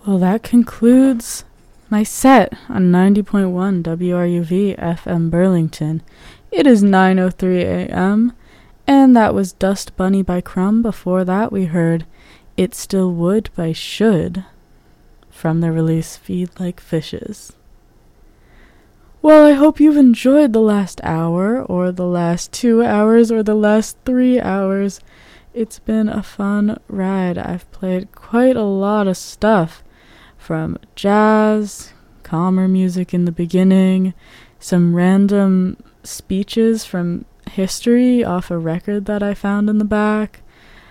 Well, that concludes my set on 90.1 WRUV FM Burlington. It is 9:03 a.m., and that was Dust Bunny by Crumb. Before that, we heard It Still Would by Should from their release Feed Like Fishes. Well, I hope you've enjoyed the last hour, or the last 2 hours, or the last 3 hours. It's been a fun ride. I've played quite a lot of stuff, from jazz, calmer music in the beginning, some random speeches from history off a record that I found in the back,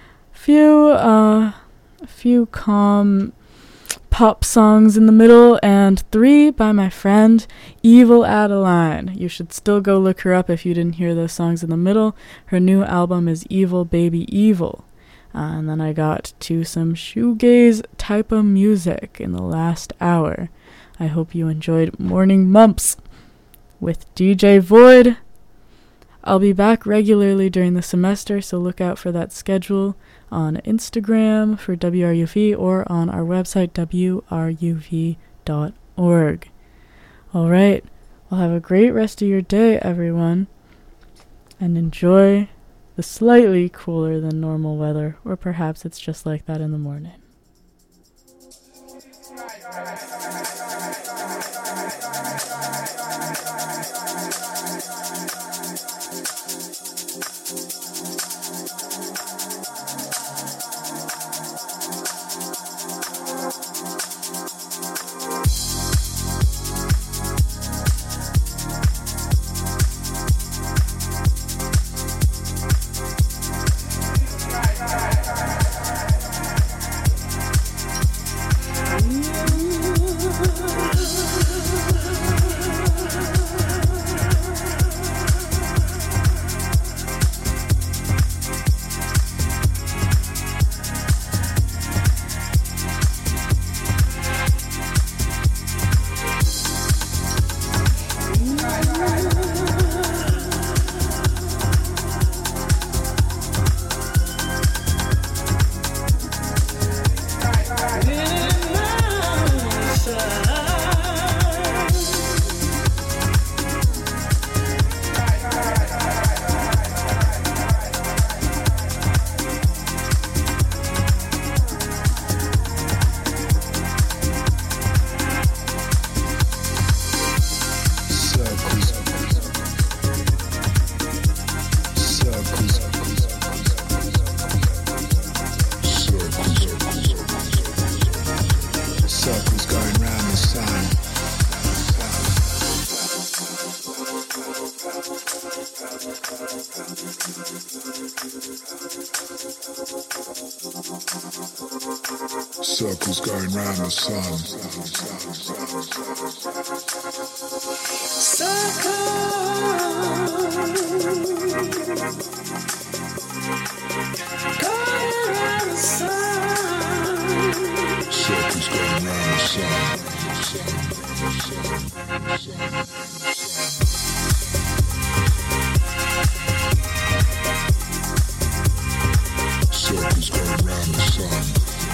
a few calm pop songs in the middle, and 3 by my friend Evil Adeline. You should still go look her up if you didn't hear those songs in the middle. Her new album is Evil Baby Evil. And then I got to some shoegaze type of music in the last hour. I hope you enjoyed Morning Mumps with DJ Void. I'll be back regularly during the semester, so look out for that schedule on Instagram for WRUV or on our website, wruv.org. Alright, well, have a great rest of your day, everyone, and enjoy the slightly cooler than normal weather, or perhaps it's just like that in the morning. Circles going round the sun. Circles going round the sun. Circles going round the sun.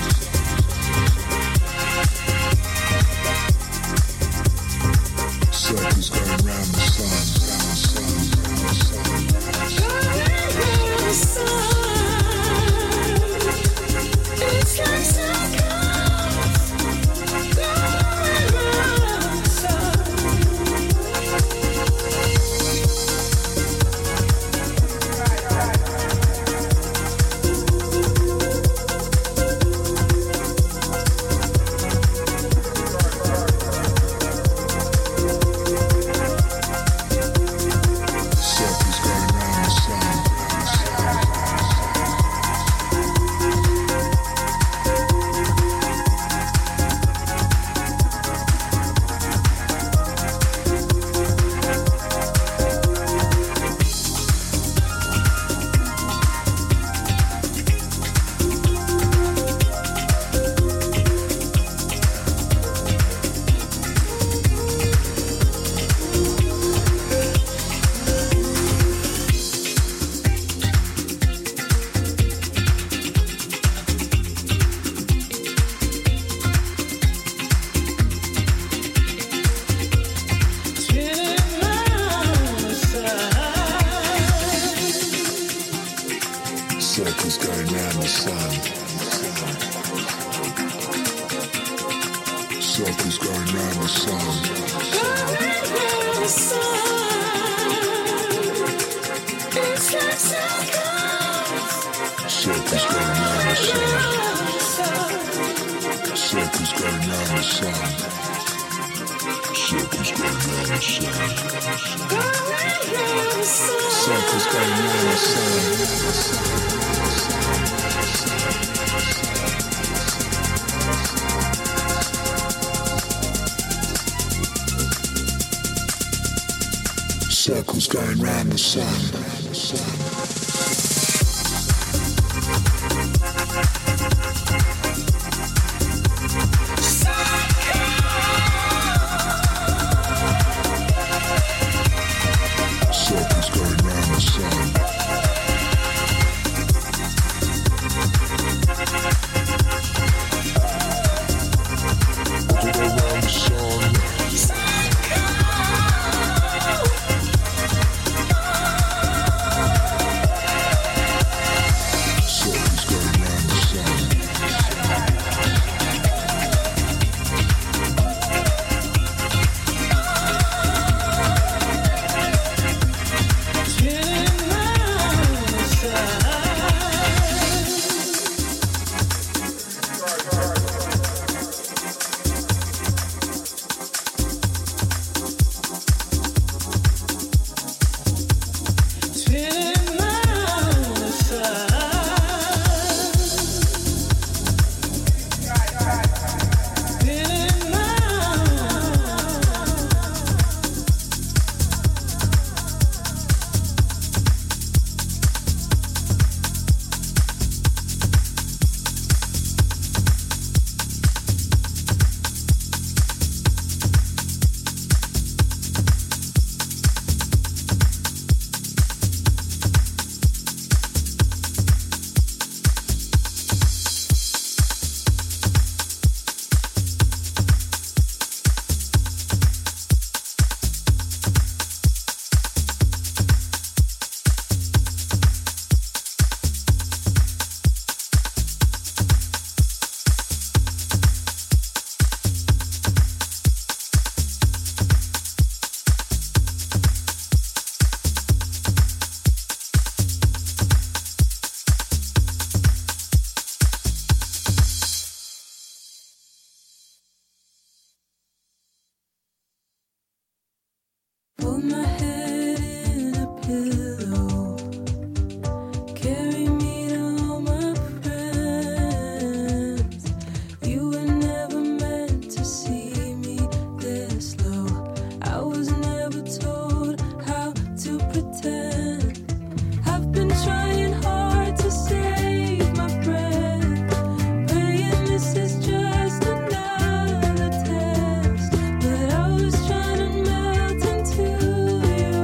Circles going round the sun. It's like circles going round the sun. going round the sun. Circles going round the sun. Going round the sun. It's like circles. Circles going round the sun. Circles going round the sun. Circles going round the sun. Circles going round the sun. Circles going round the sun. Circles going round the sun. Go round the sun. Circles going round the sun. Put my head in a pillow, carry me to all my friends. You were never meant to see me this low. I was never told how to pretend. I've been trying hard to save my breath, praying this is just another test. But I was trying to melt into your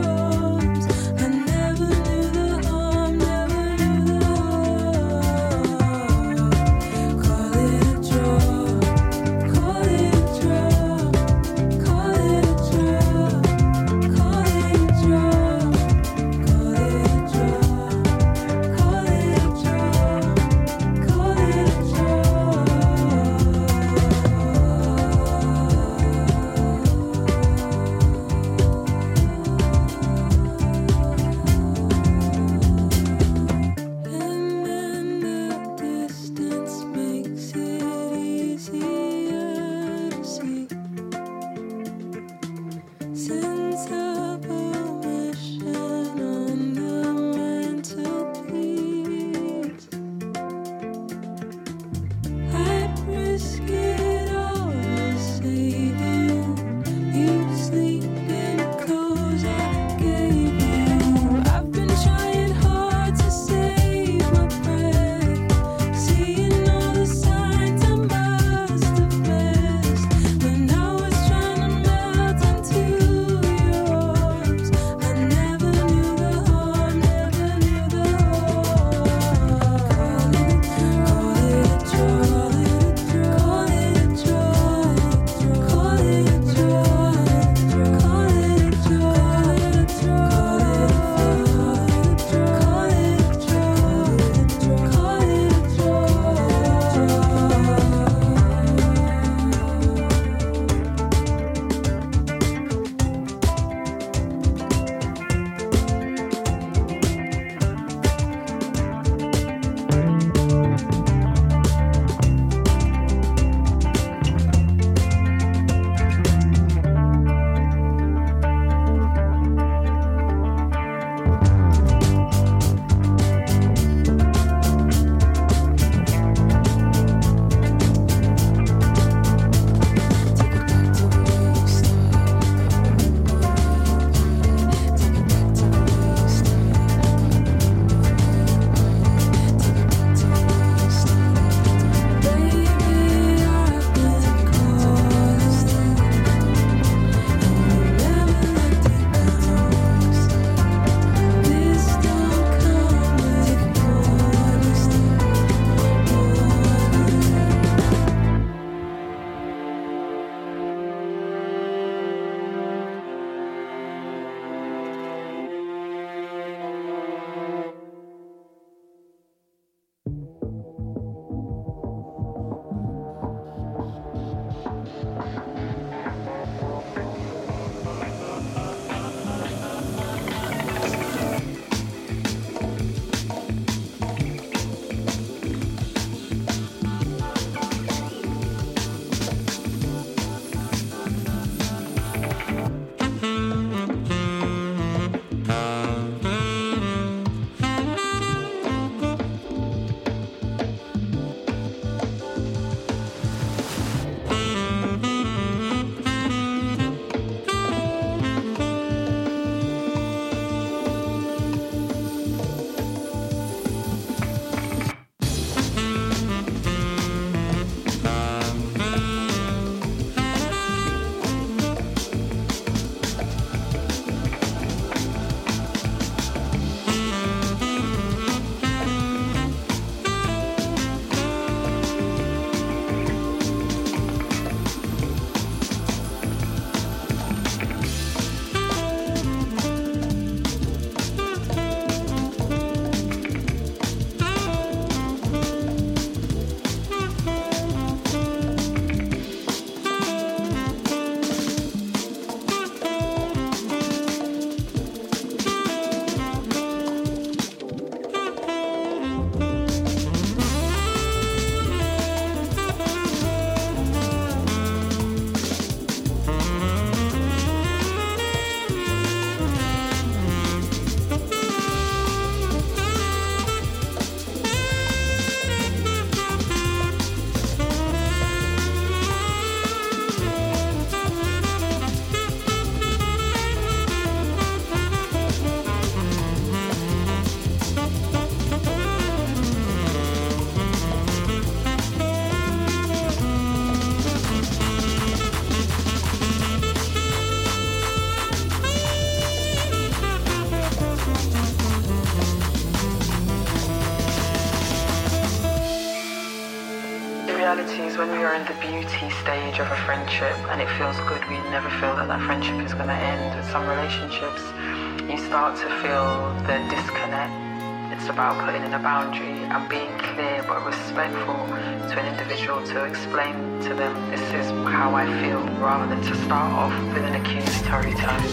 reality is when we are in the beauty stage of a friendship and it feels good, we never feel that that friendship is going to end. With some relationships, you start to feel the disconnect. It's about putting in a boundary and being clear but respectful to an individual to explain to them this is how I feel, rather than to start off with an accusatory tone.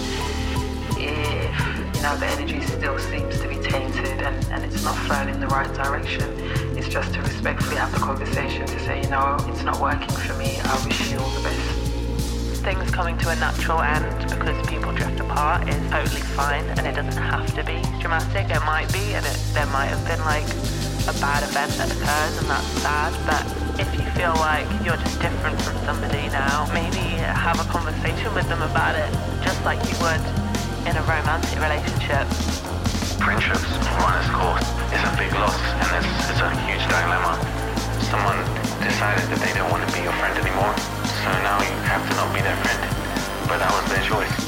If the energy still seems to be tainted and it's not flowing in the right direction, it's just to respectfully have the conversation to say, it's not working for me, I wish you all the best. Things coming to a natural end because people drift apart is totally fine, and it doesn't have to be dramatic. It might be, and there might have been like a bad event that occurs, and that's sad. But if you feel like you're just different from somebody now, maybe have a conversation with them about it, just like you would in a romantic relationship. Friendships run its course. It's a big loss, and it's a huge dilemma. Someone decided that they don't want to be your friend anymore, so now you have to not be their friend. But that was their choice.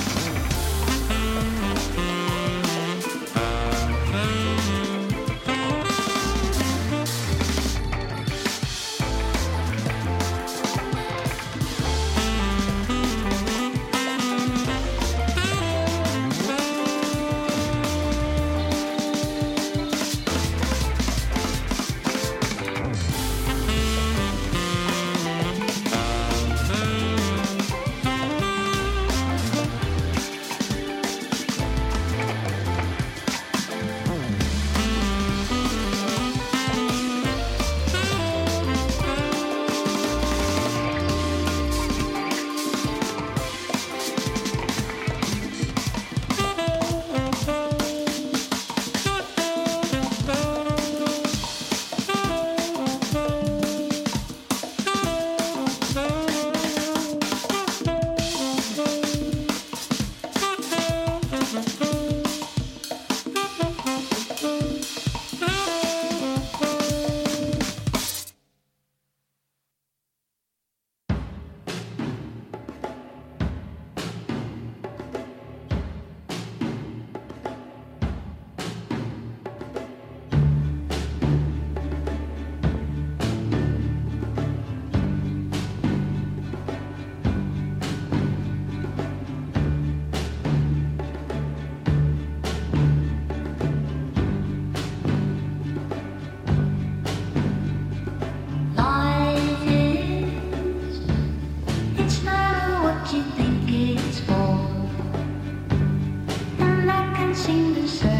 You think it's for, and I can seem to say